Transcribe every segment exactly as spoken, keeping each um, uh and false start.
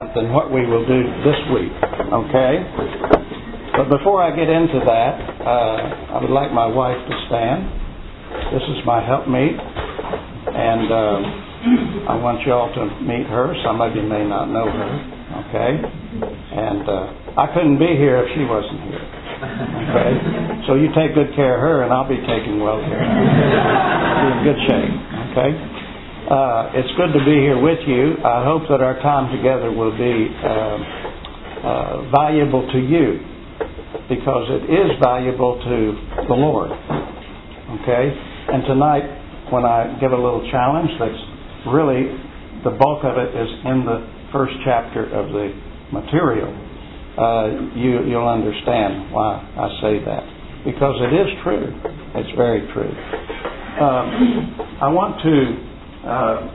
than what we will do this week, okay? But before I get into that, uh, I would like my wife to stand. This is my helpmeet, and uh, I want you all to meet her. Some of you may not know her, okay? And uh, I couldn't be here if she wasn't here, okay? So you take good care of her, and I'll be taking well care of her. Be in good shape, okay? Uh, it's good to be here with you. I hope that our time together will be uh, uh, valuable to you, because it is valuable to the Lord. Okay? And tonight, when I give a little challenge, that's really, the bulk of it is in the first chapter of the material. Uh, you, you'll understand why I say that. Because it is true. It's very true. Uh, I want to Uh,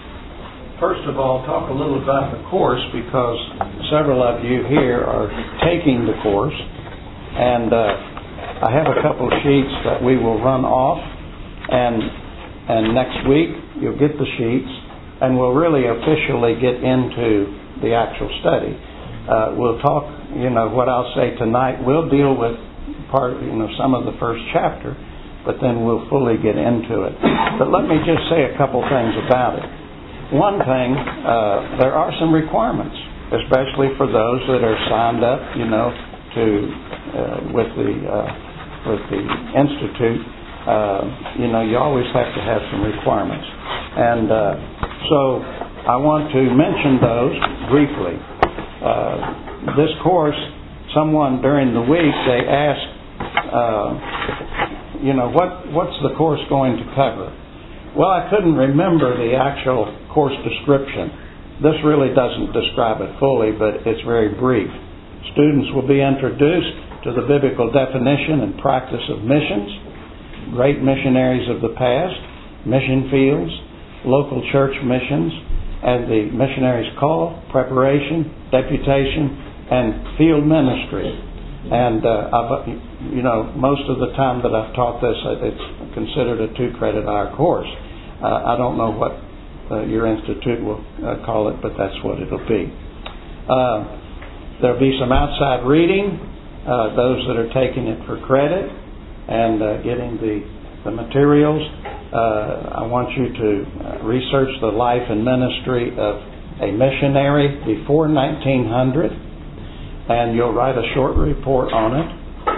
first of all, talk a little about the course, because several of you here are taking the course, and uh, I have a couple of sheets that we will run off, and and next week you'll get the sheets, and we'll really officially get into the actual study. Uh, we'll talk, you know, what I'll say tonight. We'll deal with part, you know, some of the first chapter, but then we'll fully get into it. But let me just say a couple things about it. One thing, uh, there are some requirements, especially for those that are signed up, you know, to uh, with the uh, with the institute. Uh, you know, you always have to have some requirements, and uh, so I want to mention those briefly. Uh, this course, someone during the week they asked. Uh, You know, what what's the course going to cover? Well, I couldn't remember the actual course description. This really doesn't describe it fully, but it's very brief. Students will be introduced to the biblical definition and practice of missions, great missionaries of the past, mission fields, local church missions, and the missionary's call, preparation, deputation, and field ministry. And, uh, I've, you know, most of the time that I've taught this, it's considered a two-credit hour course. Uh, I don't know what uh, your institute will uh, call it, but that's what it'll be. Uh, there'll be some outside reading, uh, those that are taking it for credit and uh, getting the, the materials. Uh, I want you to research the life and ministry of a missionary before nineteen hundred. And you'll write a short report on it,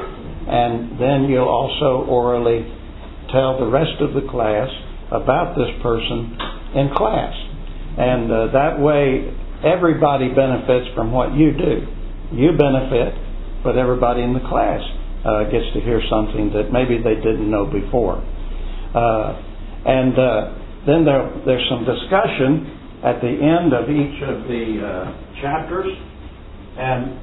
and then you'll also orally tell the rest of the class about this person in class. And uh, that way, everybody benefits from what you do. You benefit, but everybody in the class uh, gets to hear something that maybe they didn't know before. Uh, and uh, then there, there's some discussion at the end of each of the uh, chapters, and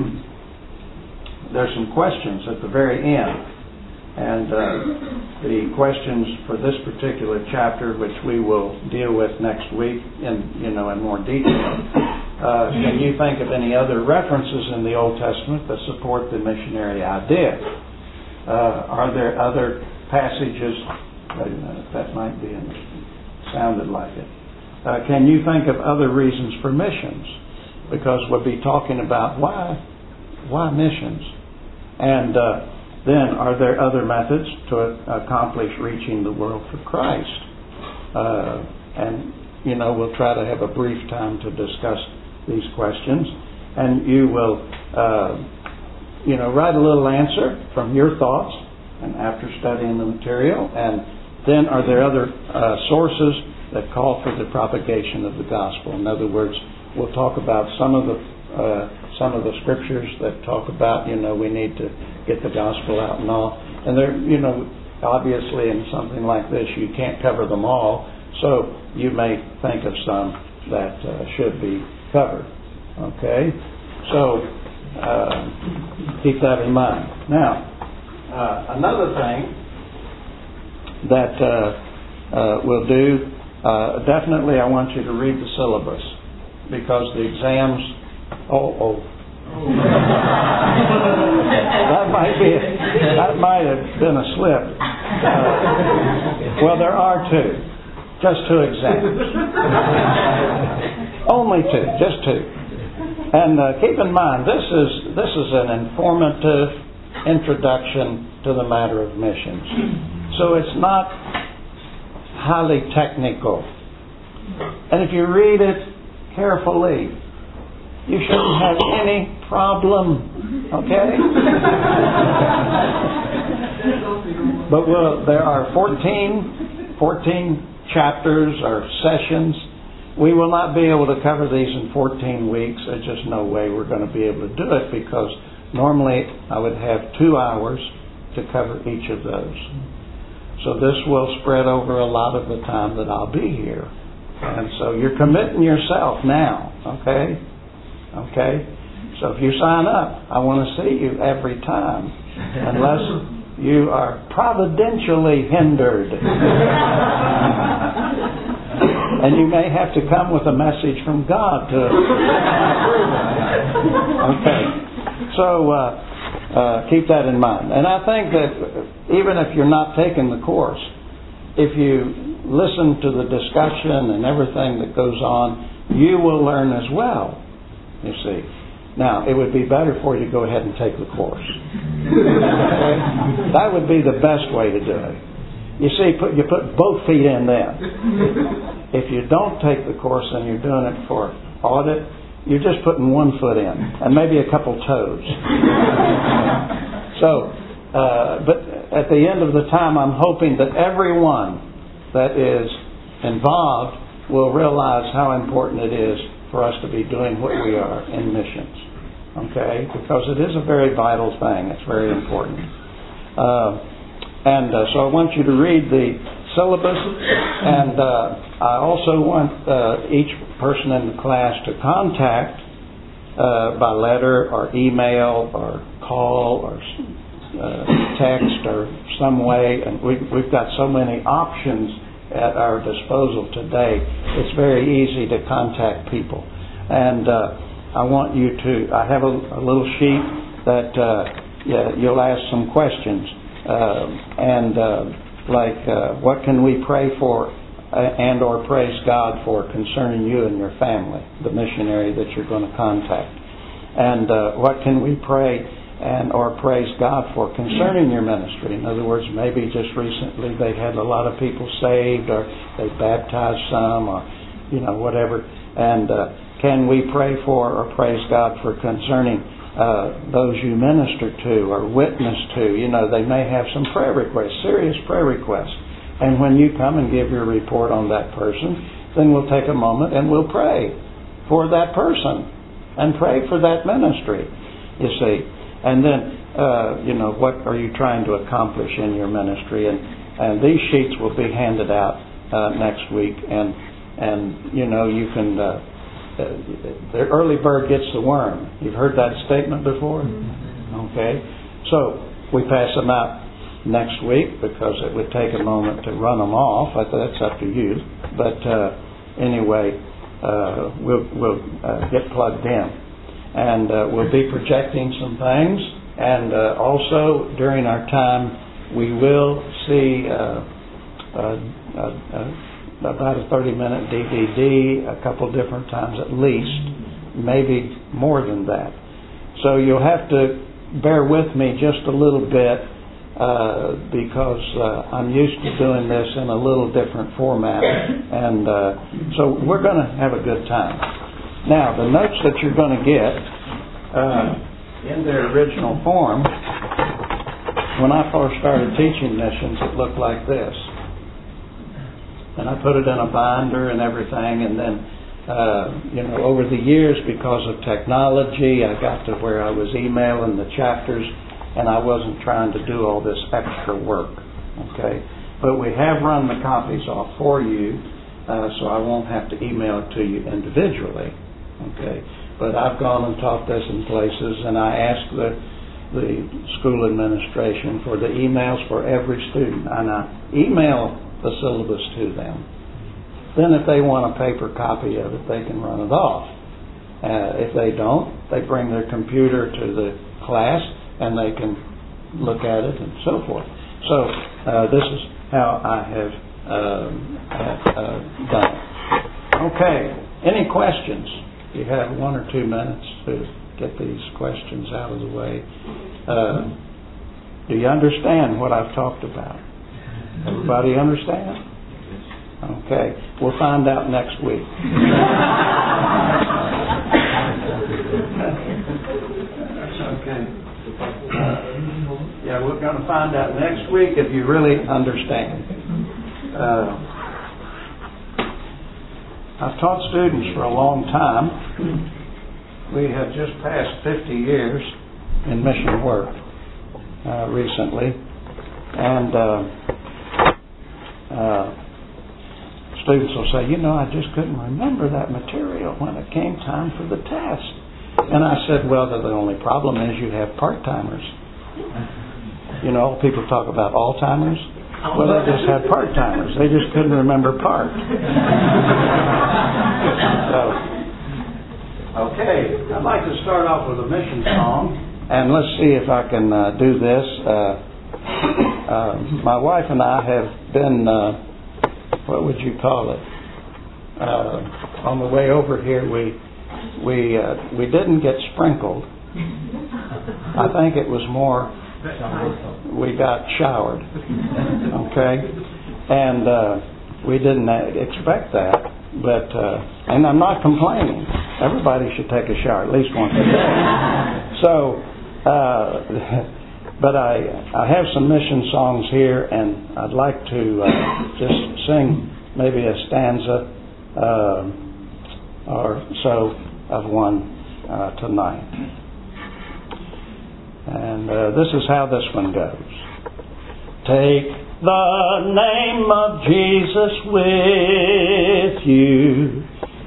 there's some questions at the very end, and uh, the questions for this particular chapter, which we will deal with next week in you know in more detail. Uh, can you think of any other references in the Old Testament that support the missionary idea? Uh, are there other passages? Wait a minute, that might be in, sounded like it. Uh, can you think of other reasons for missions? Because we'll be talking about why, why missions, and uh, then are there other methods to accomplish reaching the world for Christ? Uh, and you know we'll try to have a brief time to discuss these questions, and you will, uh, you know, write a little answer from your thoughts, and after studying the material, and then are there other uh, sources that call for the propagation of the gospel? In other words, we'll talk about some of the uh, some of the scriptures that talk about, you know, we need to get the gospel out and all. And there, you know, obviously in something like this, you can't cover them all. So you may think of some that uh, should be covered. Okay? So uh, keep that in mind. Now, uh, another thing that uh, uh, we'll do, uh, definitely I want you to read the syllabus. Because the exams, oh, oh, that might be, that might have been a slip. Uh, well, there are two, just two exams, only two, just two. And uh, keep in mind, this is this is an informative introduction to the matter of missions. So it's not highly technical. And if you read it carefully, you shouldn't have any problem. Okay? But well, there are fourteen, fourteen chapters or sessions. We will not be able to cover these in fourteen weeks. There's just no way we're going to be able to do it, because normally I would have two hours to cover each of those. So this will spread over a lot of the time that I'll be here. And so you're committing yourself now, okay? Okay? So if you sign up, I want to see you every time, unless you are providentially hindered. And you may have to come with a message from God to okay. So uh, uh, keep that in mind. And I think that even if you're not taking the course, if you listen to the discussion and everything that goes on, you will learn as well, you see. Now, it would be better for you to go ahead and take the course. Okay? That would be the best way to do it. You see, put, you put both feet in then. If you don't take the course and you're doing it for audit, you're just putting one foot in and maybe a couple toes. So, uh, but at the end of the time, I'm hoping that everyone that is involved will realize how important it is for us to be doing what we are in missions. Okay? Because it is a very vital thing. It's very important. Uh, and uh, so I want you to read the syllabus, and uh, I also want uh, each person in the class to contact uh, by letter or email or call or uh, text or some way, and we, we've got so many options at our disposal today. It's very easy to contact people. And uh, I want you to, I have a, a little sheet that uh, yeah, you'll ask some questions. Uh, and uh, like, uh, what can we pray for uh, and or praise God for concerning you and your family, the missionary that you're going to contact? And uh, what can we pray and or praise God for concerning your ministry? In other words, maybe just recently they had a lot of people saved, or they baptized some, or, you know, whatever. And uh, can we pray for or praise God for concerning uh, those you minister to or witness to? You know, they may have some prayer requests, serious prayer requests. And when you come and give your report on that person, then we'll take a moment and we'll pray for that person and pray for that ministry, you see. And then, uh, you know, what are you trying to accomplish in your ministry? And, and these sheets will be handed out uh, next week. And, and you know, you can... Uh, Uh, the early bird gets the worm. You've heard that statement before? Okay. So we pass them out next week because it would take a moment to run them off. That's up to you. But uh, anyway, uh, we'll, we'll uh, get plugged in. And uh, we'll be projecting some things. And uh, also during our time, we will see uh, uh, uh, uh, about a thirty-minute D V D a couple different times at least, maybe more than that. So you'll have to bear with me just a little bit uh, because uh, I'm used to doing this in a little different format. And uh, so we're going to have a good time. Now, the notes that you're going to get uh, in their original form, when I first started teaching missions, it looked like this. And I put it in a binder and everything, and then, uh, you know, over the years, because of technology, I got to where I was emailing the chapters, and I wasn't trying to do all this extra work, okay? But we have run the copies off for you, uh, so I won't have to email it to you individually, okay? But I've gone and taught this in places, and I asked the, the school administration for the emails for every student, and I email the syllabus to them. Then if they want a paper copy of it, they can run it off. Uh, if they don't, they bring their computer to the class and they can look at it and so forth. So uh, this is how I have uh, uh, uh, done it. Okay, any questions? you have one or two minutes to get these questions out of the way. Uh, do you understand what I've talked about? Everybody understand? Okay. We'll find out next week. Okay. Uh, yeah, we're going to find out next week if you really understand. Uh, I've taught students for a long time. We have just passed fifty years in mission work uh, recently. And uh, uh, students will say, you know, I just couldn't remember that material when it came time for the test. And I said, well, the only problem is you have part-timers. You know, people talk about all-timers. Well, they just had part-timers. They just couldn't remember part. So, okay, I'd like to start off with a mission song. And let's see if I can uh, do this. Uh, uh, my wife and I have been, uh, what would you call it? Uh, on the way over here, we we uh, we didn't get sprinkled. I think it was more we got showered. Okay, and uh, we didn't expect that. But uh, and I'm not complaining. Everybody should take a shower at least once a day. So. Uh, But I I have some mission songs here, and I'd like to uh, just sing maybe a stanza uh, or so of one uh, tonight. And uh, this is how this one goes. Take the name of Jesus with you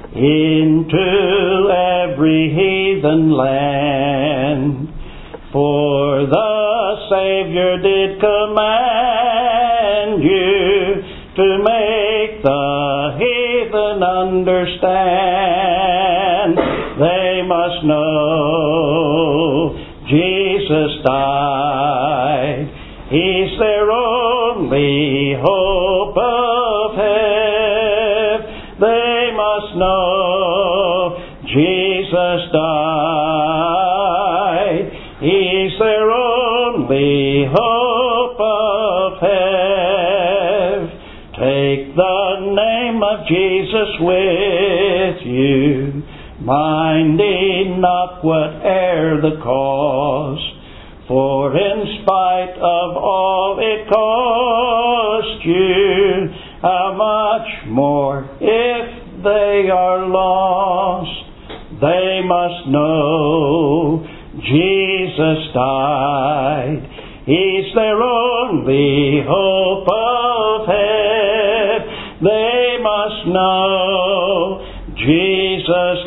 into every heathen land. For the Savior did command you to make the heathen understand. They must know Jesus died. He's their only hope of heaven. They must know Jesus died. He's their only hope of heaven. Take the name of Jesus with you, minding not whate'er the cost. For in spite of all it cost you, how much more if they are lost? They must know Jesus died. He's their only hope of heaven. They must know Jesus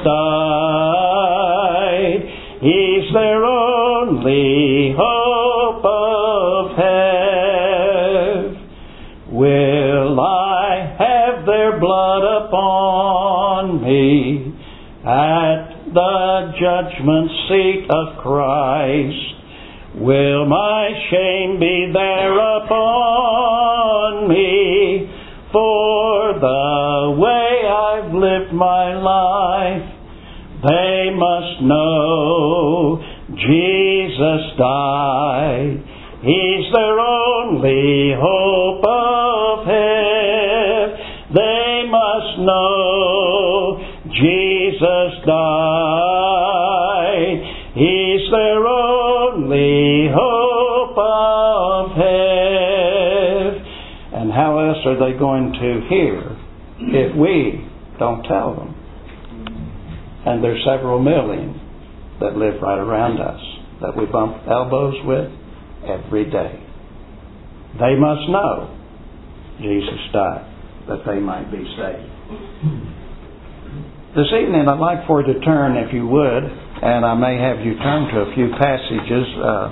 died. He's their only hope of heaven. Will I have their blood upon me at the judgment seat of Christ? Will my shame be there upon me for the way I've lived my life? They must know Jesus died. He's their only hope of heaven. They must know Jesus died. He's their only hope of heaven. And how else are they going to hear if we don't tell them? And there's several million that live right around us that we bump elbows with every day. They must know Jesus died that they might be saved. This evening I'd like for you to turn, if you would, and I may have you turn to a few passages. Uh,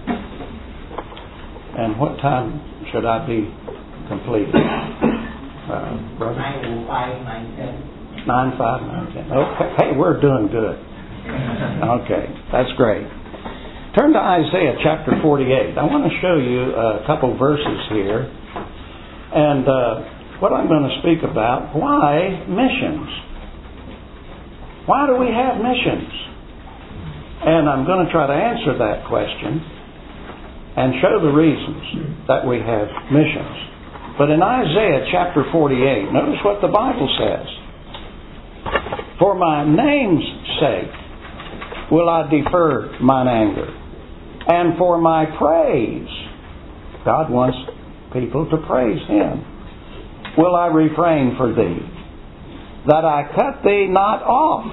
and what time should I be completed? Uh, brother? nine five, nine ten. nine five, nine ten. Okay. Hey, we're doing good. Okay, that's great. Turn to Isaiah chapter forty-eight. I want to show you a couple verses here. And uh, what I'm going to speak about, why missions? Why do we have missions? And I'm going to try to answer that question and show the reasons that we have missions. But in Isaiah chapter forty-eight, notice what the Bible says. For my name's sake will I defer mine anger, and for my praise, God wants people to praise Him, will I refrain for thee, that I cut thee not off.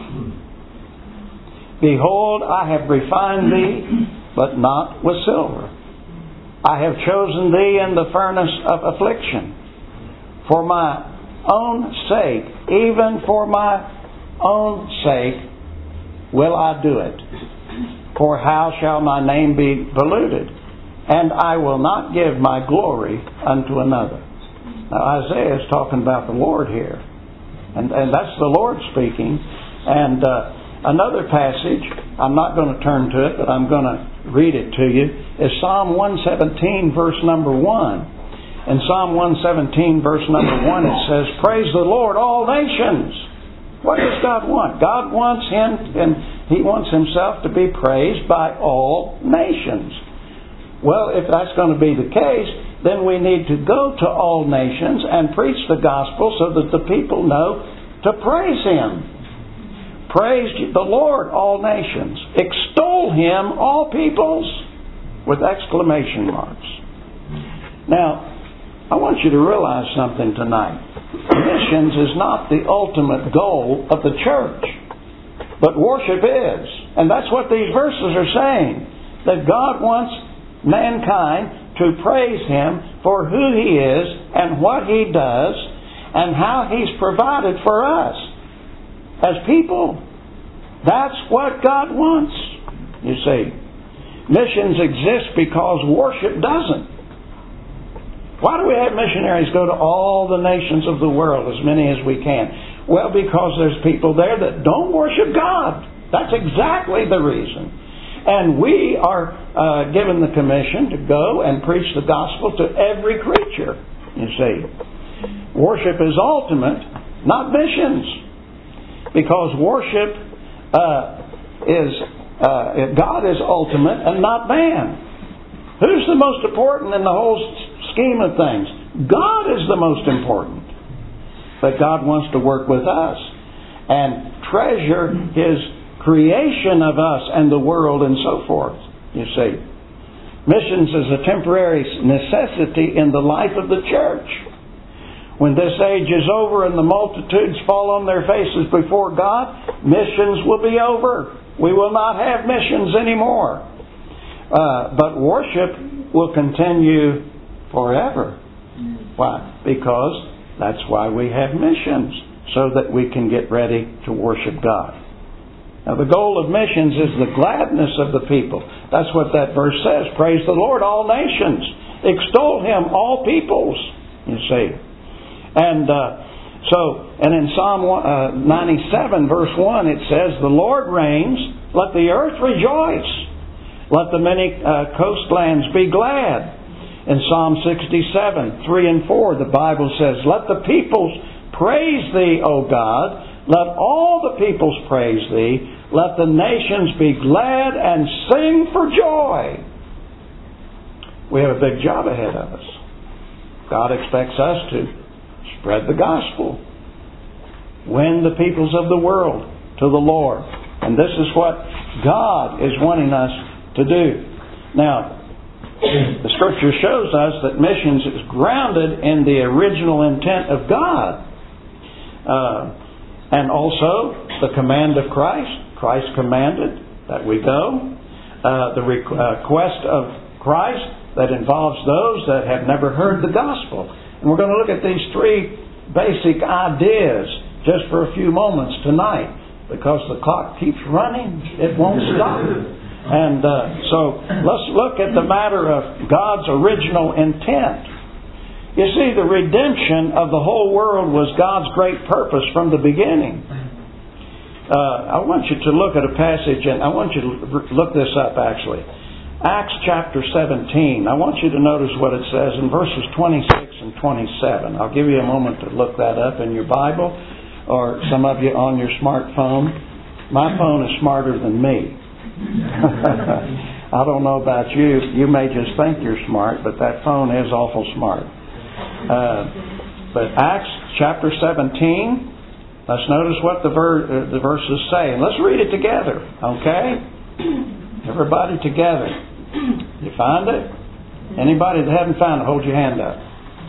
Behold, I have refined thee, but not with silver. I have chosen thee in the furnace of affliction. For my own sake, even for my own sake, will I do it. For how shall my name be polluted? And I will not give my glory unto another. Now Isaiah is talking about the Lord here. And, and that's the Lord speaking. And uh, another passage, I'm not going to turn to it, but I'm going to read it to you, is Psalm one seventeen, verse number one. In Psalm one seventeen, verse number one, it says, Praise the Lord, all nations. What does God want? God wants Him, and He wants Himself to be praised by all nations. Well, if that's going to be the case, then we need to go to all nations and preach the gospel so that the people know to praise Him. Praise the Lord, all nations. Extol Him, all peoples, with exclamation marks. Now, I want you to realize something tonight. Missions is not the ultimate goal of the church, but worship is. And that's what these verses are saying. That God wants mankind to praise Him for who He is and what He does and how He's provided for us as people. That's what God wants, you see. Missions exist because worship doesn't. Why do we have missionaries go to all the nations of the world, as many as we can? Well, because there's people there that don't worship God. That's exactly the reason. And we are uh, given the commission to go and preach the gospel to every creature, you see. Worship is ultimate, not missions. Because worship uh, is, uh, God is ultimate and not man. Who's the most important in the whole scheme of things? God is the most important. But God wants to work with us and treasure His creation of us and the world and so forth, you see. Missions is a temporary necessity in the life of the church. When this age is over and the multitudes fall on their faces before God, missions will be over. We will not have missions anymore. Uh, but worship will continue forever. Why? Because that's why we have missions, so that we can get ready to worship God. Now the goal of missions is the gladness of the people. That's what that verse says. Praise the Lord, all nations. Extol Him, all peoples. You see. And uh, so, and in Psalm uh, ninety-seven, verse one, it says, The Lord reigns, let the earth rejoice. Let the many uh, coastlands be glad. In Psalm sixty-seven, three and four, the Bible says, Let the peoples praise Thee, O God. Let all the peoples praise Thee. Let the nations be glad and sing for joy. We have a big job ahead of us. God expects us to spread the gospel. Win the peoples of the world to the Lord. And this is what God is wanting us to do. Now, the Scripture shows us that missions is grounded in the original intent of God. Uh, and also the command of Christ. Christ commanded that we go. Uh, the request of Christ that involves those that have never heard the gospel. And we're going to look at these three basic ideas just for a few moments tonight. Because the clock keeps running, it won't stop. And uh, so let's look at the matter of God's original intent. You see, the redemption of the whole world was God's great purpose from the beginning. Uh, I want you to look at a passage, and I want you to look this up actually. Acts chapter seventeen. I want you to notice what it says in verses twenty-six and twenty-seven. I'll give you a moment to look that up in your Bible, or some of you on your smartphone. My phone is smarter than me. I don't know about you. You may just think you're smart, but that phone is awful smart. Uh, but Acts chapter seventeen, let's notice what the, ver- uh, the verses say. And let's read it together, okay? Everybody together. You find it? Anybody that haven't found it, hold your hand up.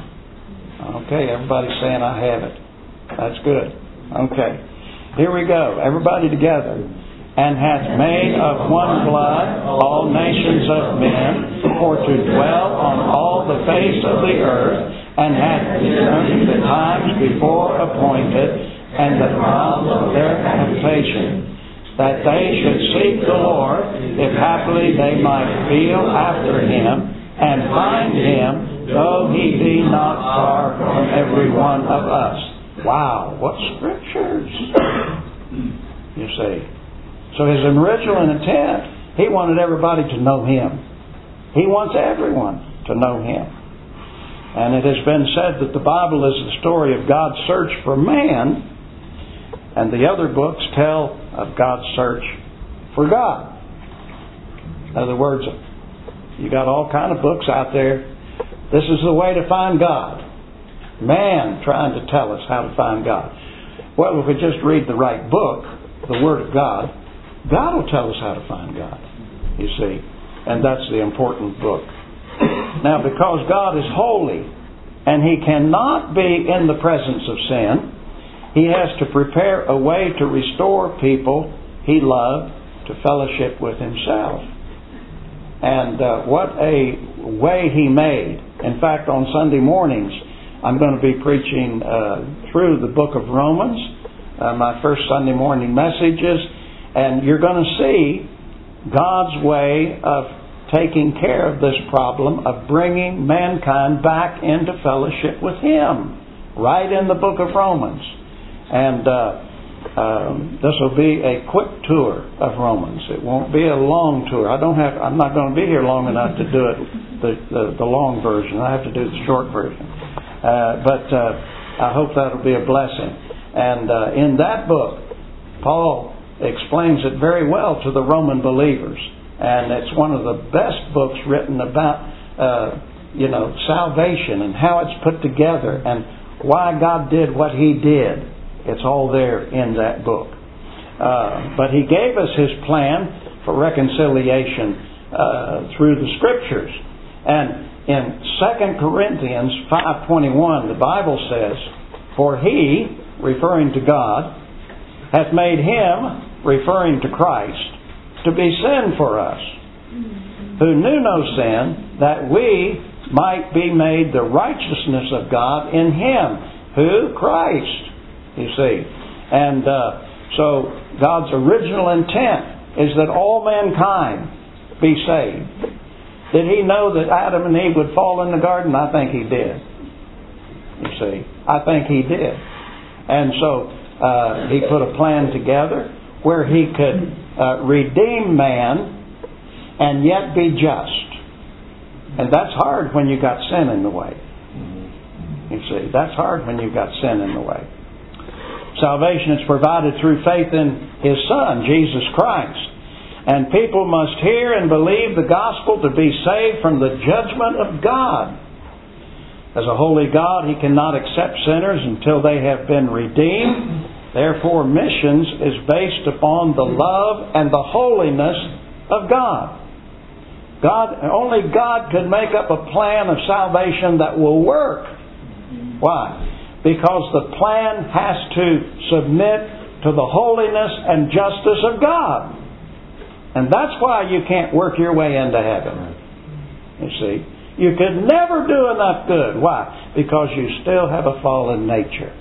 Okay, everybody's saying I have it. That's good. Okay. Here we go. Everybody together. And hath made of one blood all nations of men, for to dwell on all the face of the earth, and hath determined the times before appointed, and the times of their habitation, that they should seek the Lord, if haply they might feel after Him, and find Him, though He be not far from every one of us. Wow, what scriptures! You see. So His original intent, He wanted everybody to know Him. He wants everyone to know Him. And it has been said that the Bible is the story of God's search for man, and the other books tell of God's search for God. In other words, you got all kind of books out there. This is the way to find God. Man trying to tell us how to find God. Well, if we just read the right book, the Word of God, God will tell us how to find God, you see. And that's the important book. Now, because God is holy and He cannot be in the presence of sin, He has to prepare a way to restore people He loved to fellowship with Himself. And uh, what a way He made. In fact, on Sunday mornings, I'm going to be preaching uh, through the book of Romans, uh, my first Sunday morning messages. And you're going to see God's way of taking care of this problem of bringing mankind back into fellowship with Him, right in the book of Romans. And uh, um, this will be a quick tour of Romans. It won't be a long tour. I don't have. I'm not going to be here long enough to do it the the, the long version. I have to do the short version. Uh, but uh, I hope that'll be a blessing. And uh, in that book, Paul explains it very well to the Roman believers, and it's one of the best books written about uh, you know salvation and how it's put together and why God did what He did. It's all there in that book. Uh, but He gave us His plan for reconciliation uh, through the Scriptures. And in Second Corinthians five twenty-one, the Bible says, "For He," referring to God, "hath made Him," referring to Christ, "to be sin for us, who knew no sin, that we might be made the righteousness of God in Him." Who? Christ. You see. And uh, so God's original intent is that all mankind be saved. Did He know that Adam and Eve would fall in the garden? I think He did. You see. I think He did. And so uh, He put a plan together where He could uh, redeem man and yet be just. And that's hard when you got sin in the way. You see, that's hard when you've got sin in the way. Salvation is provided through faith in His Son, Jesus Christ. And people must hear and believe the gospel to be saved from the judgment of God. As a holy God, He cannot accept sinners until they have been redeemed. Therefore, missions is based upon the love and the holiness of God. God, only God could make up a plan of salvation that will work. Why? Because the plan has to submit to the holiness and justice of God. And that's why you can't work your way into heaven. You see? You could never do enough good. Why? Because you still have a fallen nature.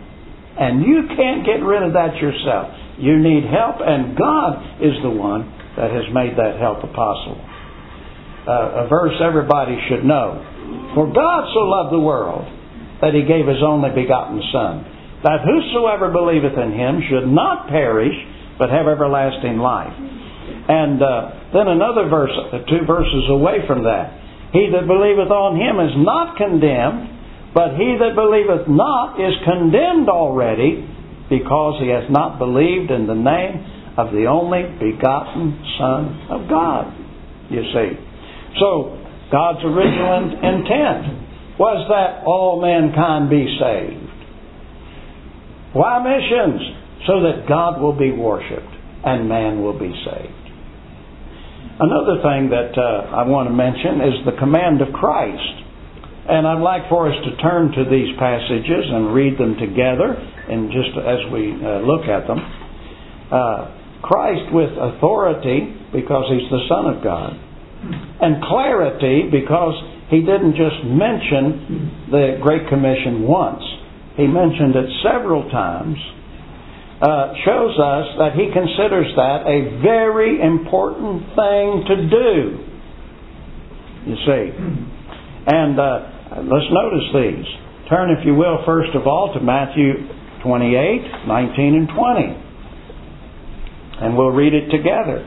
And you can't get rid of that yourself. You need help, and God is the one that has made that help possible. Uh, a verse everybody should know. For God so loved the world that He gave His only begotten Son, that whosoever believeth in Him should not perish, but have everlasting life. And uh, then another verse, two verses away from that. He that believeth on Him is not condemned, but he that believeth not is condemned already, because he has not believed in the name of the only begotten Son of God, you see. So, God's original intent was that all mankind be saved. Why missions? So that God will be worshipped and man will be saved. Another thing that uh, I want to mention is the command of Christ. And I'd like for us to turn to these passages and read them together, and just as we uh, look at them. Uh, Christ with authority, because He's the Son of God. And clarity, because He didn't just mention the Great Commission once. He mentioned it several times. Uh, shows us that He considers that a very important thing to do. You see. And uh, let's notice these. Turn, if you will, first of all, to Matthew twenty-eight, nineteen, and twenty. And we'll read it together.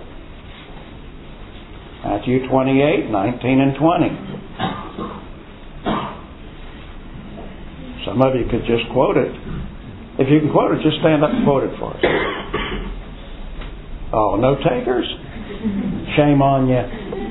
Matthew twenty-eight, nineteen, and twenty. Some of you could just quote it. If you can quote it, just stand up and quote it for us. Oh, no takers? Shame on you.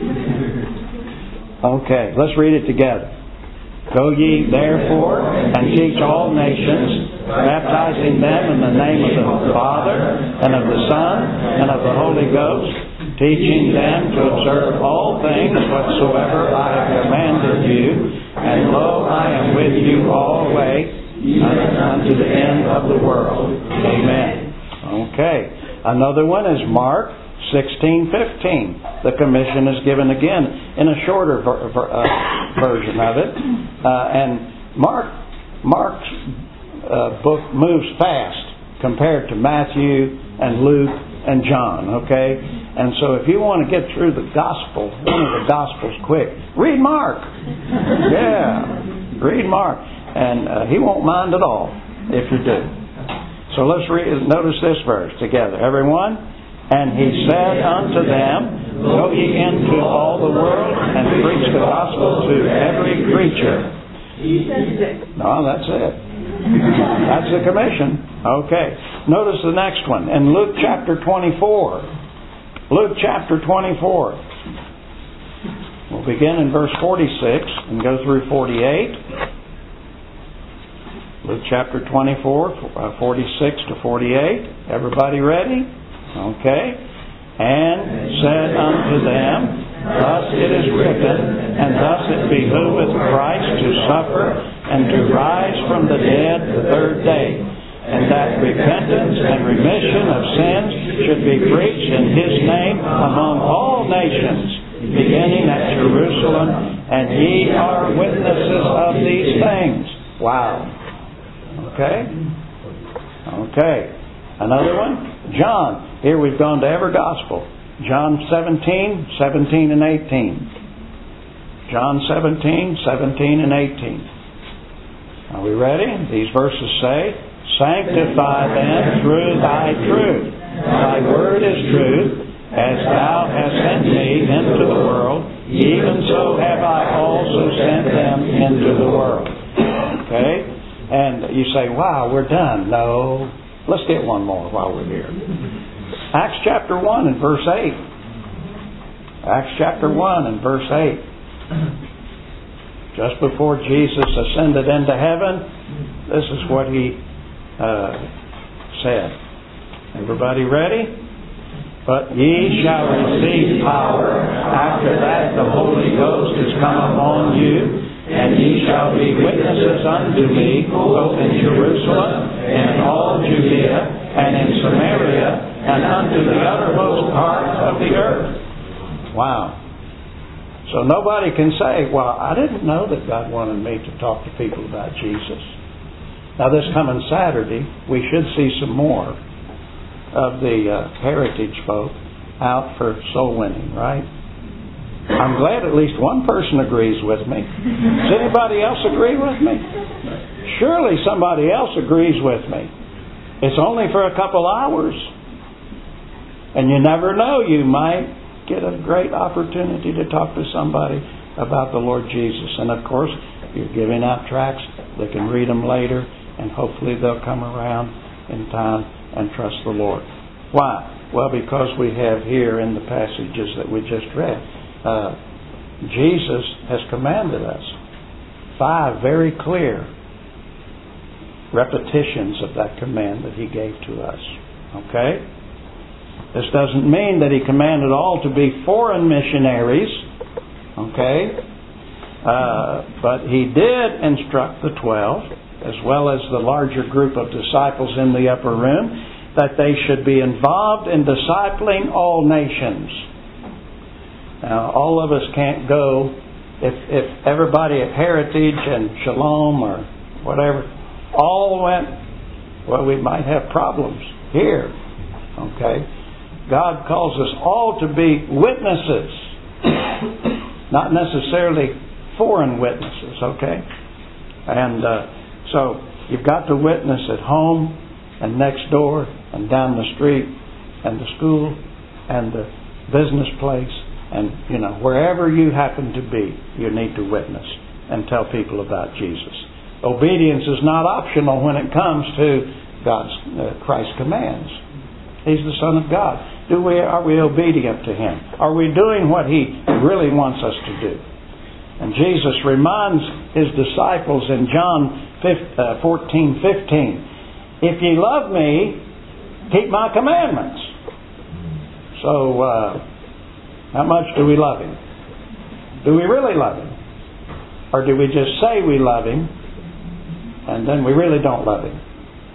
Okay, let's read it together. Go ye therefore and teach all nations, baptizing them in the name of the Father and of the Son and of the Holy Ghost, teaching them to observe all things whatsoever I have commanded you. And lo, I am with you always, unto the end of the world. Amen. Okay. Another one is Mark sixteen fifteen. The commission is given again in a shorter ver- ver- uh, version of it. Uh, and Mark Mark's uh, book moves fast compared to Matthew and Luke and John. Okay? And so if you want to get through the gospel, one of the gospels quick, read Mark. Yeah. Read Mark. And uh, he won't mind at all if you do. So let's read, notice this verse together. Everyone? And He said unto them, Go ye into all the world and preach the gospel to every creature. No, that's it. That's the commission. Okay. Notice the next one. In Luke chapter twenty-four. Luke chapter twenty-four. We'll begin in verse forty-six and go through forty-eight. Luke chapter twenty-four, forty-six to forty-eight. Everybody ready? Okay. And said unto them, Thus it is written, and thus it behoveth Christ to suffer and to rise from the dead the third day, and that repentance and remission of sins should be preached in His name among all nations, beginning at Jerusalem, and ye are witnesses of these things. Wow. Okay? Okay. Another one? John. Here we've gone to every gospel. John seventeen, seventeen and eighteen. John seventeen, seventeen and eighteen. Are we ready? These verses say, Sanctify them through Thy truth. Thy word is truth. As Thou hast sent me into the world, even so have I also sent them into the world. Okay? And you say, wow, we're done. No. Let's get one more while we're here. Acts chapter one and verse eight. Acts chapter one and verse eight. Just before Jesus ascended into heaven, this is what He uh, said. Everybody ready? But ye shall receive power after that the Holy Ghost is come upon you, and ye shall be witnesses unto me both in Jerusalem and in all Judea and in Samaria and unto the uttermost parts of the earth. Wow. So nobody can say, well, I didn't know that God wanted me to talk to people about Jesus. Now this coming Saturday, we should see some more of the uh, heritage folk out for soul winning, right? I'm glad at least one person agrees with me. Does anybody else agree with me? Surely somebody else agrees with me. It's only for a couple hours. And you never know, you might get a great opportunity to talk to somebody about the Lord Jesus. And of course, you're giving out tracts. They can read them later, and hopefully they'll come around in time and trust the Lord. Why? Well, because we have here in the passages that we just read, uh, Jesus has commanded us. Five very clear repetitions of that command that He gave to us. Okay? This doesn't mean that He commanded all to be foreign missionaries. Okay? Uh, but He did instruct the twelve, as well as the larger group of disciples in the upper room, that they should be involved in discipling all nations. Now, all of us can't go. If, if everybody at Heritage and Shalom or whatever all went, well, we might have problems here. Okay? God calls us all to be witnesses, not necessarily foreign witnesses, okay? And uh, so you've got to witness at home and next door and down the street and the school and the business place and, you know, wherever you happen to be, you need to witness and tell people about Jesus. Obedience is not optional when it comes to God's uh, Christ's commands. He's the Son of God. Do we are we obedient to Him? Are we doing what He really wants us to do? And Jesus reminds His disciples in John fourteen fifteen, if ye love me, keep my commandments. So, uh, how much do we love Him? Do we really love Him? Or do we just say we love Him, and then we really don't love Him?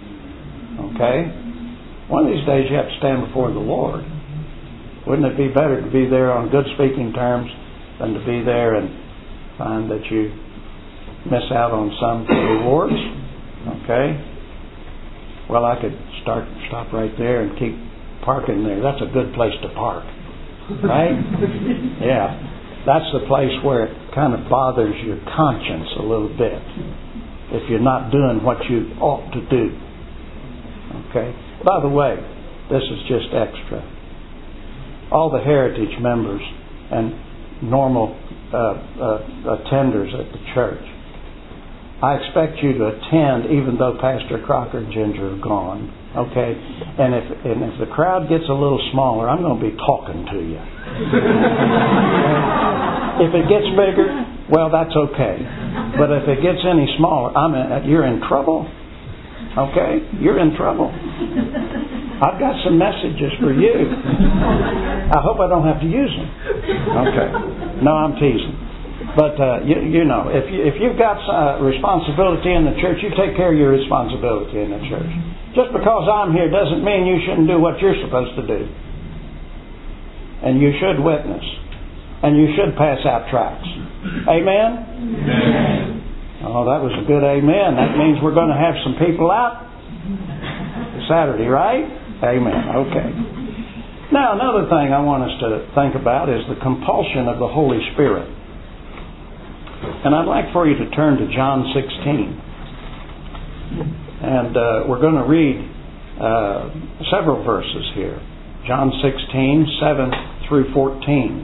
Okay? One of these days you have to stand before the Lord. Wouldn't it be better to be there on good speaking terms than to be there and find that you miss out on some rewards? Okay? Well, I could start stop right there and keep parking there. That's a good place to park. Right? Yeah. That's the place where it kind of bothers your conscience a little bit if you're not doing what you ought to do. Okay? By the way, this is just extra. All the Heritage members and normal uh, uh, attenders at the church, I expect you to attend even though Pastor Crocker and Ginger are gone. Okay? And if and if the crowd gets a little smaller, I'm going to be talking to you. If it gets bigger, well, that's okay. But if it gets any smaller, I'm in, you're in trouble. Okay? You're in trouble. I've got some messages for you. I hope I don't have to use them. Okay. No, I'm teasing. But, uh, you, you know, if, you, if you've got uh, responsibility in the church, you take care of your responsibility in the church. Just because I'm here doesn't mean you shouldn't do what you're supposed to do. And you should witness. And you should pass out tracts. Amen? Amen. Oh, that was a good amen. That means we're going to have some people out Saturday, right? Amen. Okay. Now, another thing I want us to think about is the compulsion of the Holy Spirit. And I'd like for you to turn to John sixteen. And uh, we're going to read uh, several verses here. John sixteen, seven through fourteen.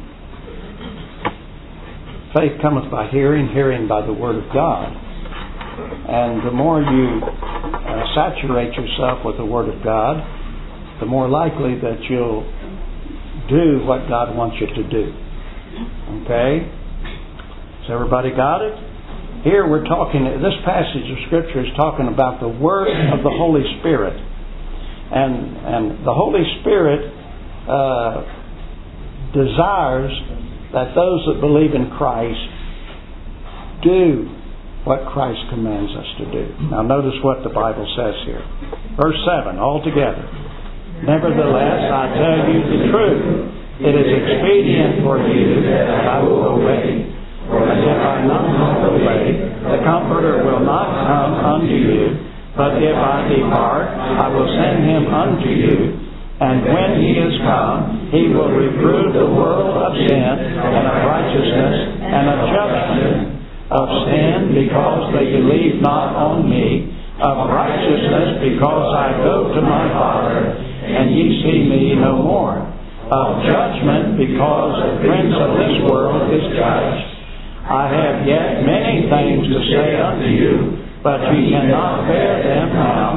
Faith cometh by hearing, hearing by the Word of God. And the more you uh, saturate yourself with the Word of God, the more likely that you'll do what God wants you to do. Okay? Has everybody got it? Here we're talking, this passage of Scripture is talking about the work of the Holy Spirit. And, and the Holy Spirit uh, desires that those that believe in Christ do what Christ commands us to do. Now notice what the Bible says here. Verse seven, all together. Nevertheless, I tell you the truth. It is expedient for you that I will obey. For if I not obey, the Comforter will not come unto you. But if I depart, I will send him unto you. And when he is come, he will reprove the world of sin and of righteousness and of judgment. Of sin, because they believe not on me. Of righteousness, because I go to my Father, and ye see me no more. Of judgment, because the prince of this world is judged. I have yet many things to say unto you, but ye cannot bear them now.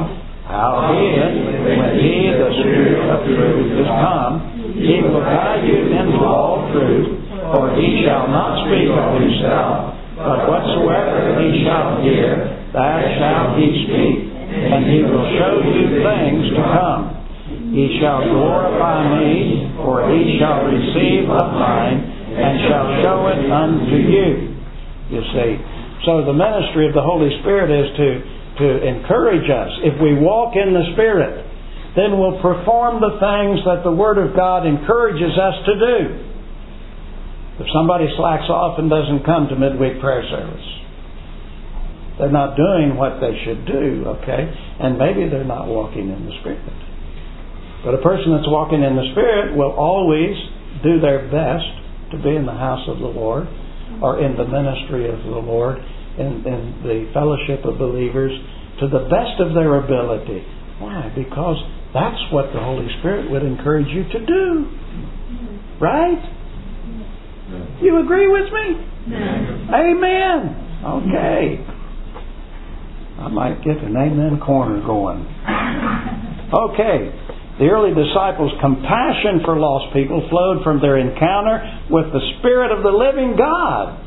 Howbeit, when He, the Spirit of truth, is come, He will guide you into all truth, for He shall not speak of Himself, but whatsoever He shall hear, that shall He speak, and He will show you things to come. He shall glorify Me, for He shall receive of mine, and shall show it unto you. You see, so the ministry of the Holy Spirit is to to encourage us. If we walk in the Spirit, then we'll perform the things that the Word of God encourages us to do. If somebody slacks off and doesn't come to midweek prayer service, they're not doing what they should do, okay? And maybe they're not walking in the Spirit. But a person that's walking in the Spirit will always do their best to be in the house of the Lord, or in the ministry of the Lord, in, in the fellowship of believers, to the best of their ability. Why? Because that's what the Holy Spirit would encourage you to do. Right? You agree with me? Amen. Okay. I might get an amen corner going. Okay. The early disciples' compassion for lost people flowed from their encounter with the Spirit of the living God.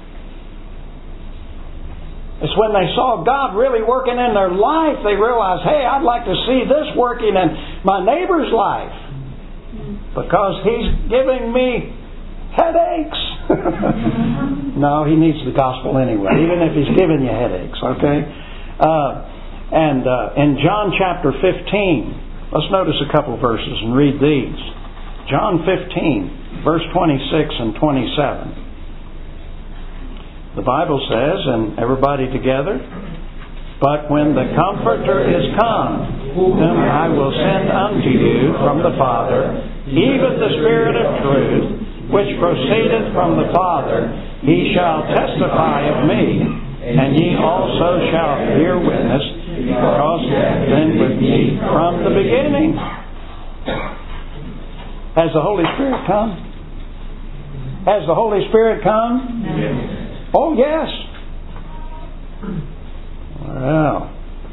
It's when they saw God really working in their life, they realized, hey, I'd like to see this working in my neighbor's life, because he's giving me headaches. No, he needs the gospel anyway, even if he's giving you headaches, okay? Uh, and uh, in John chapter fifteen, let's notice a couple verses and read these. John fifteen, verse twenty-six and twenty-seven. The Bible says, and everybody together, but when the Comforter is come, whom I will send unto you from the Father, even the Spirit of truth, which proceedeth from the Father, He shall testify of me, and ye also shall bear witness, because He hath been with me from the beginning. Has the Holy Spirit come? Has the Holy Spirit come? Yes. Oh, yes. Well,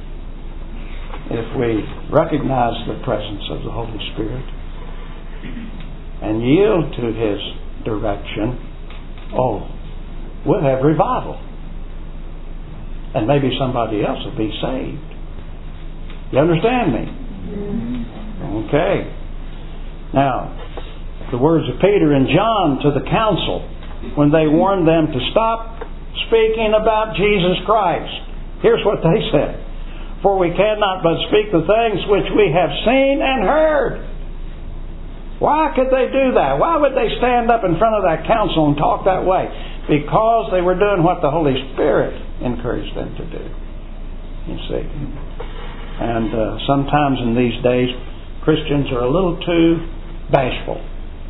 if we recognize the presence of the Holy Spirit and yield to His direction, oh, we'll have revival. And maybe somebody else will be saved. You understand me? Okay. Now, the words of Peter and John to the council, when they warned them to stop speaking about Jesus Christ. Here's what they said. For we cannot but speak the things which we have seen and heard. Why could they do that? Why would they stand up in front of that council and talk that way? Because they were doing what the Holy Spirit encouraged them to do. You see. And uh, sometimes in these days, Christians are a little too bashful.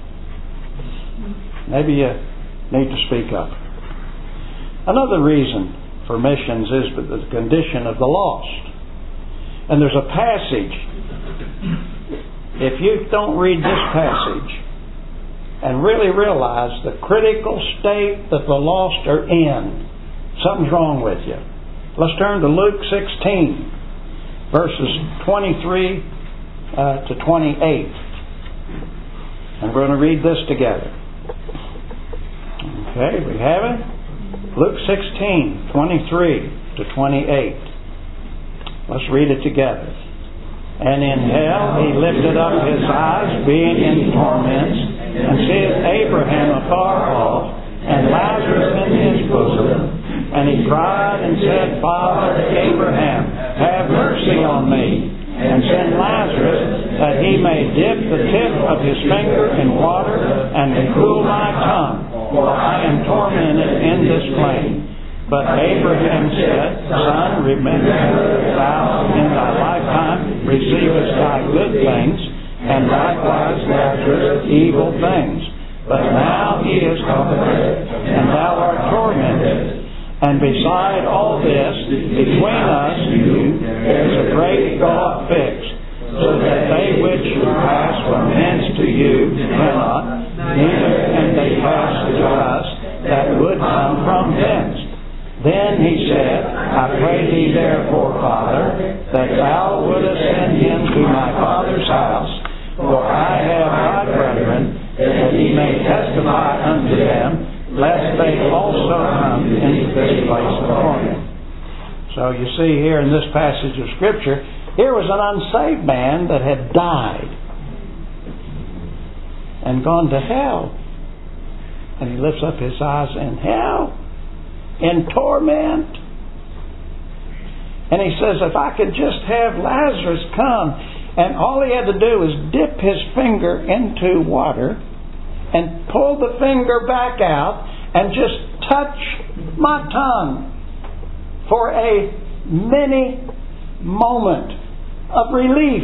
Maybe you need to speak up. Another reason for missions is the condition of the lost. And there's a passage. If you don't read this passage and really realize the critical state that the lost are in, something's wrong with you. Let's turn to Luke sixteen, verses twenty-three uh, to twenty-eight. And we're going to read this together. Okay, we have it. Luke sixteen, twenty-three to twenty-eight. Let's read it together. And in hell he lifted up his eyes, being in torments, and seeth Abraham afar off, and Lazarus in his bosom. And he cried and said, Father Abraham, have mercy on me, and send Lazarus, that he may dip the tip of his finger in water, and to cool my tongue, for I am tormented in this flame. But Abraham said, Son, remember thou in thy lifetime receivest thy good things, and likewise Lazarus evil things. But now he is comforted, and thou art tormented. And beside all this, between us and you, there is a great gulf fixed, so that they which should pass from hence to you cannot, neither can they pass to us that would come from thence. Then he said, I pray thee therefore, Father, that thou wouldest send him to my father's house, for I have my brethren, that he may testify unto them, lest they also come into this place of torment. So you see here in this passage of Scripture, here was an unsaved man that had died and gone to hell. And he lifts up his eyes in hell, in torment. And he says, if I could just have Lazarus come. And all he had to do was dip his finger into water and pull the finger back out and just touch my tongue for a mini moment of relief.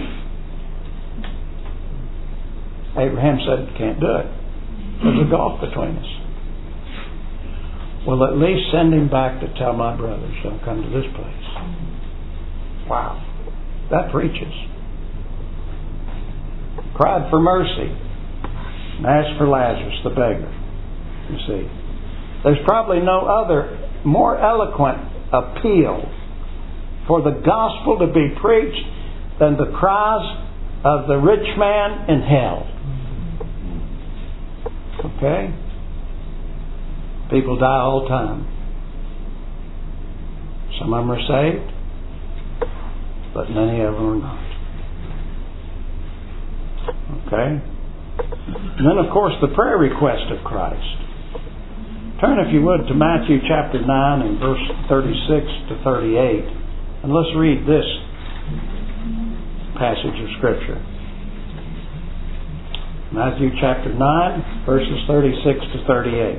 Abraham said, can't do it. There's a gulf between us. Well, at least send him back to tell my brothers don't come to this place. Wow. That preaches. Cried for mercy. And asked for Lazarus, the beggar. You see. There's probably no other more eloquent appeal for the gospel to be preached than the cries of the rich man in hell. Okay? People die all the time. Some of them are saved, but many of them are not. Okay? And then, of course, the prayer request of Christ. Turn, if you would, to Matthew chapter nine and verse thirty-six to thirty-eight. And let's read this passage of Scripture. Matthew chapter nine, verses thirty-six to thirty-eight.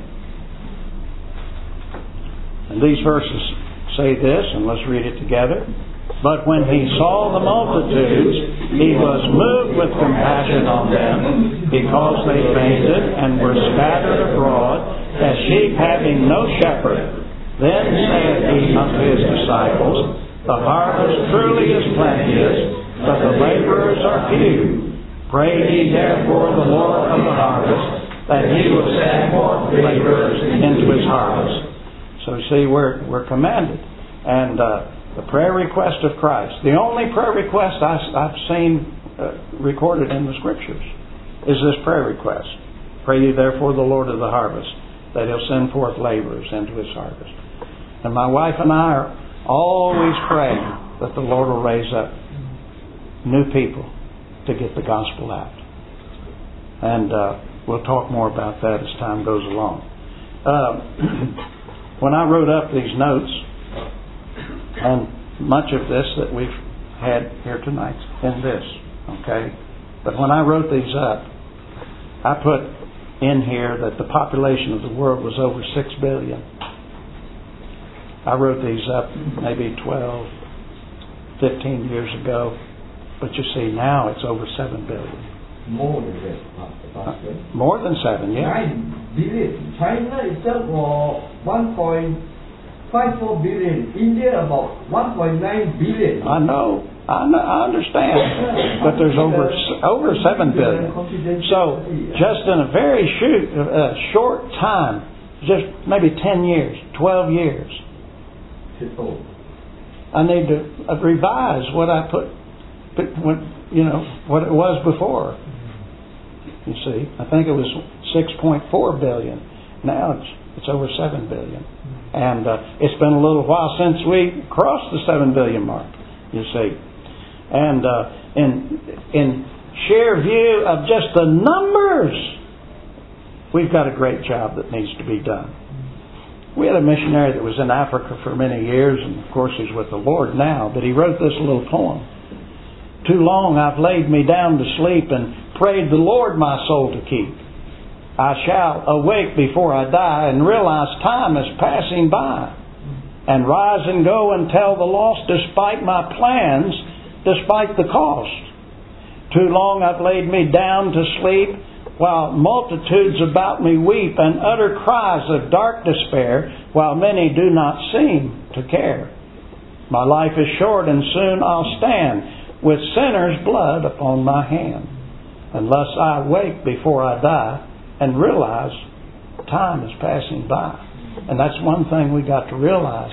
And these verses say this, and let's read it together. But when he saw the multitudes, he was moved with compassion on them, because they fainted and were scattered abroad, as sheep having no shepherd. Then said he unto his disciples, the harvest truly is plenteous, but the laborers are few. Pray ye therefore the Lord of the harvest, that he will send forth laborers into his harvest. So see, we're, we're commanded. And uh, the prayer request of Christ, the only prayer request I, I've seen uh, recorded in the Scriptures, is this prayer request. Pray ye therefore the Lord of the harvest, that he'll send forth laborers into his harvest. And my wife and I are always praying that the Lord will raise up new people to get the gospel out. And uh, we'll talk more about that as time goes along. Uh, when I wrote up these notes, and much of this that we've had here tonight in this, okay? But when I wrote these up, I put in here that the population of the world was over six billion. I wrote these up maybe twelve, fifteen years ago. But you see, now it's over seven billion. More than that, Pastor. Uh, more than seven, yeah. nine billion. China itself was one point five four billion. India about one point nine billion. I know. I know, I understand. But there's over over seven billion. So, just in a very shoot, uh, short time, just maybe ten years, twelve years, I need to revise what I put, when, you know, what it was before. You see, I think it was six point four billion. Now it's it's over seven billion. And uh, it's been a little while since we crossed the seven billion mark, you see. And uh, in in sheer view of just the numbers, we've got a great job that needs to be done. We had a missionary that was in Africa for many years, and of course he's with the Lord now, but he wrote this little poem. Too long I've laid me down to sleep and prayed the Lord my soul to keep. I shall awake before I die and realize time is passing by, and rise and go and tell the lost despite my plans, despite the cost. Too long I've laid me down to sleep while multitudes about me weep and utter cries of dark despair, while many do not seem to care. My life is short and soon I'll stand with sinners' blood upon my hand, unless I wake before I die and realize time is passing by. And that's one thing we got to realize.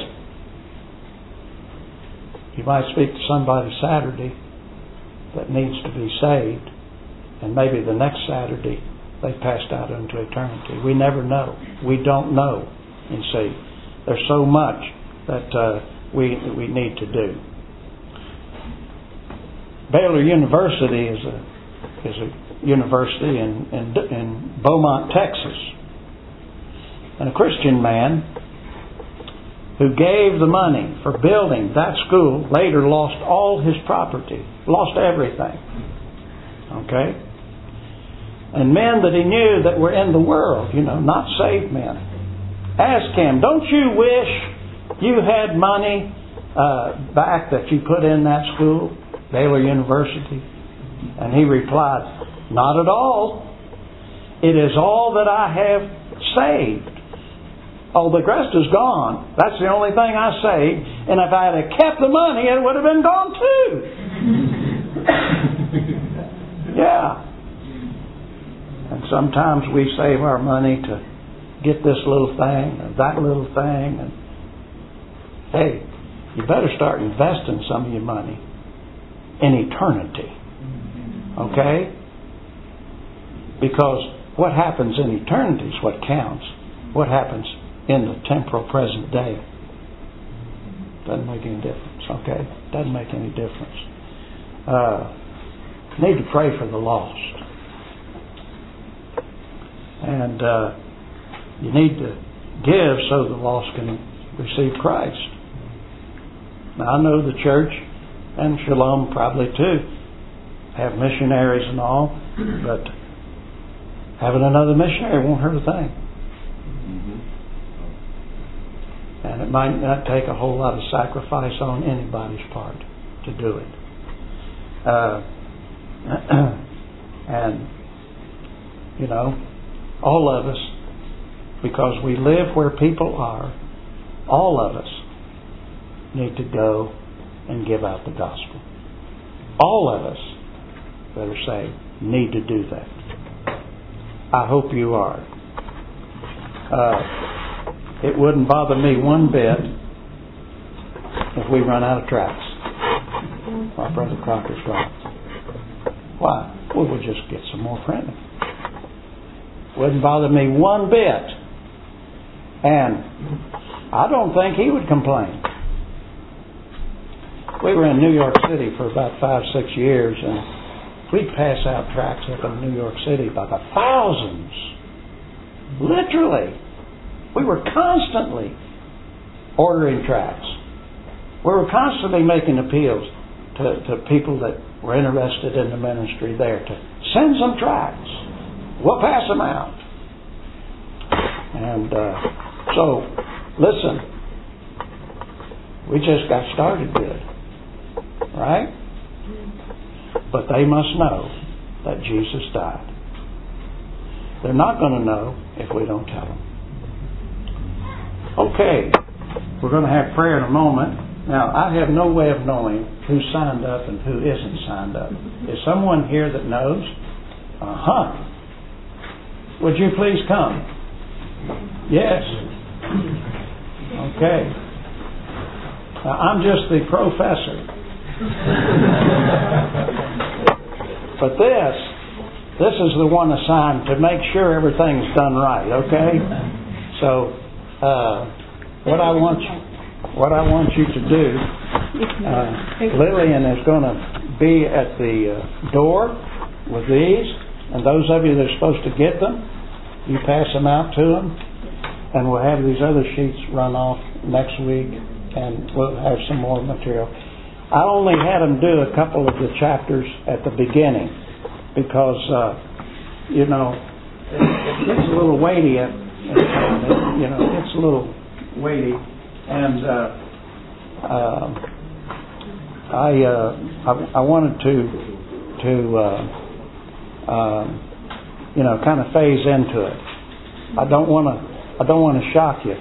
You might speak to somebody Saturday that needs to be saved, and maybe the next Saturday they passed out into eternity. We never know. We don't know. You see, there's so much that uh, we we need to do. Baylor University is a is a university in in, in Beaumont, Texas, and a Christian man who gave the money for building that school later lost all his property, lost everything. Okay? And men that he knew that were in the world, you know, not saved men, asked him, don't you wish you had money uh, back that you put in that school, Baylor University? And he replied, not at all. It is all that I have saved. Oh, the rest is gone. That's the only thing I saved. And if I had kept the money, it would have been gone too. Yeah. And sometimes we save our money to get this little thing and that little thing. And hey, you better start investing some of your money in eternity. Okay? Because what happens in eternity is what counts. What happens in the temporal present day doesn't make any difference. Okay? Doesn't make any difference. Uh, need to pray for the lost. And uh, you need to give so the lost can receive Christ. Now, I know the church and Shalom probably too have missionaries and all, but having another missionary won't hurt a thing. Mm-hmm. And it might not take a whole lot of sacrifice on anybody's part to do it. Uh, and, you know, all of us, because we live where people are, all of us need to go and give out the gospel. All of us that are saved need to do that. I hope you are. Uh, it wouldn't bother me one bit if we run out of tracts. My brother Crocker's gone. Why? Well, we'll just get some more printed. Wouldn't bother me one bit. And I don't think he would complain. We were in New York City for about five, six years, and we'd pass out tracts up in New York City by the thousands. Literally. We were constantly ordering tracts. We were constantly making appeals to, to people that were interested in the ministry there to send some tracts. We'll pass them out. And uh, so, listen, we just got started good. Right? But they must know that Jesus died. They're not going to know if we don't tell them. Okay, we're going to have prayer in a moment. Now, I have no way of knowing who signed up and who isn't signed up. Is someone here that knows? Uh-huh. Would you please come? Yes. Okay. Now, I'm just the professor. But this, this is the one assigned to make sure everything's done right, okay? So, uh, what I want you, what I want you to do, uh, Lillian is going to be at the uh, door with these, and those of you that are supposed to get them, you pass them out to them, and we'll have these other sheets run off next week, and we'll have some more material. I only had them do a couple of the chapters at the beginning because, uh, you know, it gets a little weighty. At, at, you know, it's a little weighty, and uh, uh, I, uh, I I wanted to to uh, uh, you know kind of phase into it. I don't want to I don't want to shock you.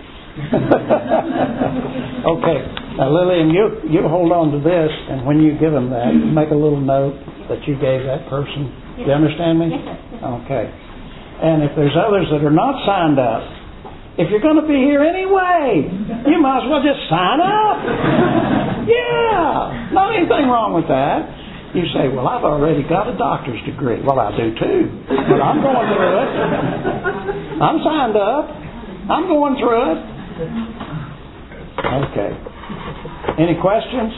Okay. Now, Lillian, you you hold on to this, and when you give them that, make a little note that you gave that person. Do you understand me? Okay. And if there's others that are not signed up, If you're going to be here anyway, you might as well just sign up. Yeah, not anything wrong with that. You say, well, I've already got a doctor's degree. Well, I do too. But I'm going through it. I'm signed up. I'm going through it. Okay. Any questions?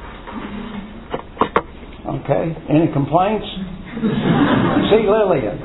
Okay. Any complaints? See Lillian.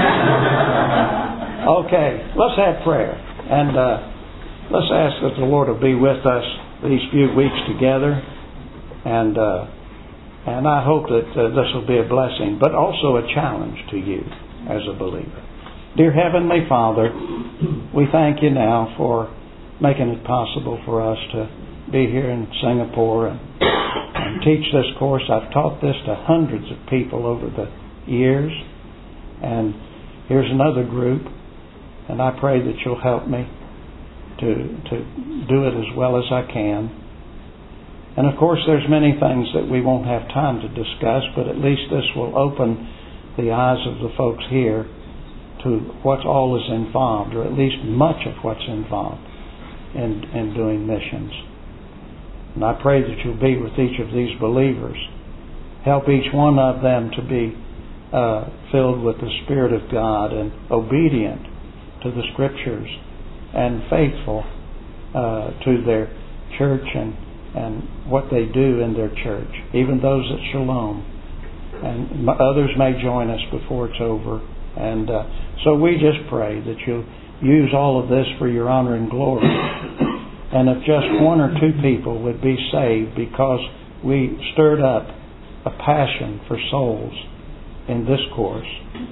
Okay. Let's have prayer. And uh, let's ask that the Lord will be with us these few weeks together. And uh, and I hope that uh, this will be a blessing, but also a challenge to you as a believer. Dear Heavenly Father, we thank you now for making it possible for us to be here in Singapore and, and teach this course. I've taught this to hundreds of people over the years. And here's another group. And I pray that you'll help me to to do it as well as I can. And of course there's many things that we won't have time to discuss, but at least this will open the eyes of the folks here to what all is involved, or at least much of what's involved in, in doing missions. And I pray that you'll be with each of these believers. Help each one of them to be uh, filled with the Spirit of God and obedient to the Scriptures and faithful uh, to their church and, and what they do in their church, even those at Shalom. And others may join us before it's over. And uh, so we just pray that you'll use all of this for your honor and glory. And if just one or two people would be saved because we stirred up a passion for souls in this course,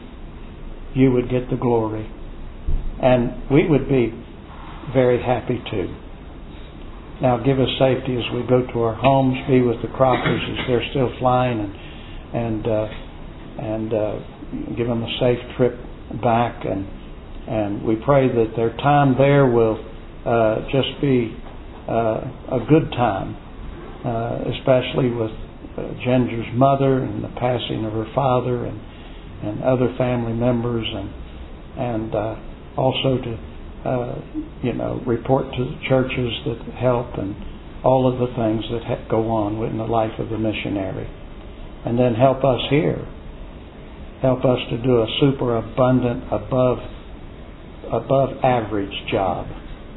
you would get the glory. And we would be very happy too. Now give us safety as we go to our homes. Be with the Crockers as they're still flying, and and uh, and uh, give them a safe trip back. And and we pray that their time there will uh, just be uh, a good time, uh, especially with uh, Ginger's mother and the passing of her father, and and other family members, and and. Uh, Also to, uh, you know, report to the churches that help, and all of the things that ha- go on in the life of the missionary. And then help us here. Help us to do a super abundant, above, above average job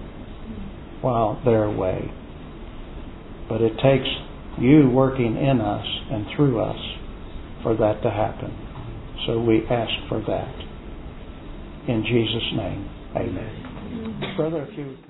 while they're away. But it takes you working in us and through us for that to happen. So we ask for that. In Jesus' name, amen. Brother, if you